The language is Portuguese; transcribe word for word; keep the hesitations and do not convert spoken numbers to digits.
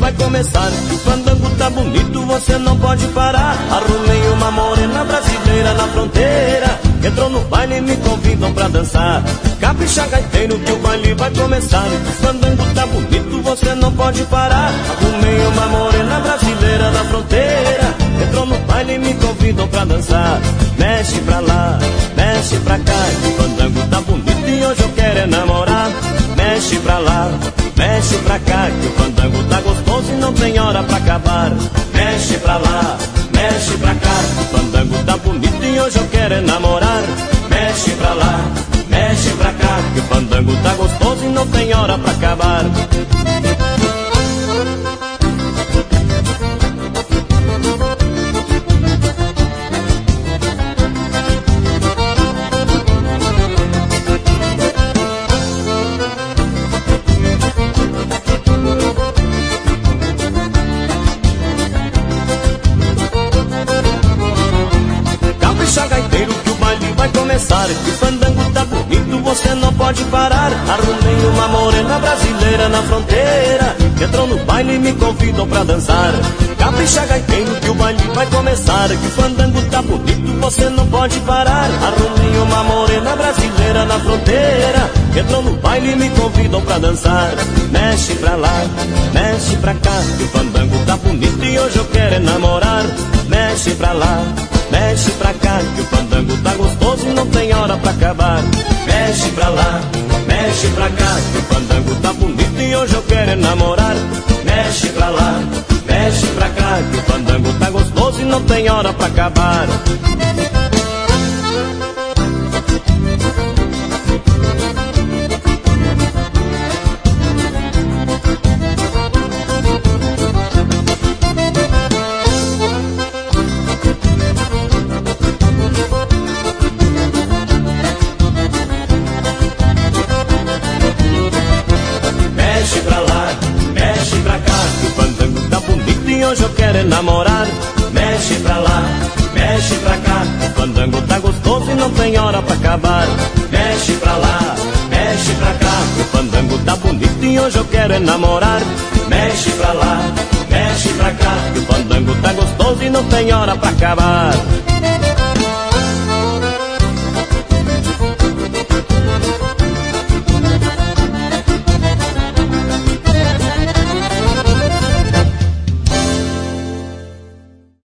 vai começar. O fandango tá bonito, você não pode parar. Arrumei uma morena brasileira na fronteira, entrou no baile e me convidam pra dançar. Capricha, gaiteiro, que o baile vai começar. O fandango tá bonito, você não pode parar. Arrumei uma morena brasileira na fronteira, entrou no baile e me convidam pra dançar. Mexe pra lá, mexe pra cá, que o fandango tá bonito e hoje eu quero é namorar. Mexe pra lá, mexe pra cá, que o fandango tá gostoso e não tem hora pra acabar. Mexe pra lá, mexe pra cá, que o fandango tá bonito e hoje eu quero é namorar. Mexe pra lá, mexe pra cá, que o fandango tá gostoso e não tem hora pra acabar. Que o fandango tá bonito, você não pode parar. Arrumei uma morena brasileira na fronteira, entrou no baile e me convidou pra dançar. Capricha, gaiteiro, que o baile vai começar. Que o fandango tá bonito, você não pode parar. Arrumei uma morena brasileira na fronteira, entrou no baile e me convidou pra dançar. Mexe pra lá, mexe pra cá, que o fandango tá bonito e hoje eu quero é namorar. Mexe pra lá, mexe pra cá, que o fandango tá gostoso e não tem hora pra acabar. Mexe pra lá, mexe pra cá, que o fandango tá bonito e hoje eu quero é namorar. Mexe pra lá, mexe pra cá, que o fandango tá gostoso e não tem hora pra acabar. Hoje eu quero é namorar. Mexe pra lá, mexe pra cá, o fandango tá gostoso e não tem hora pra acabar. Mexe pra lá, mexe pra cá, o fandango tá bonito e hoje eu quero é namorar. Mexe pra lá, mexe pra cá, o fandango tá gostoso e não tem hora pra acabar.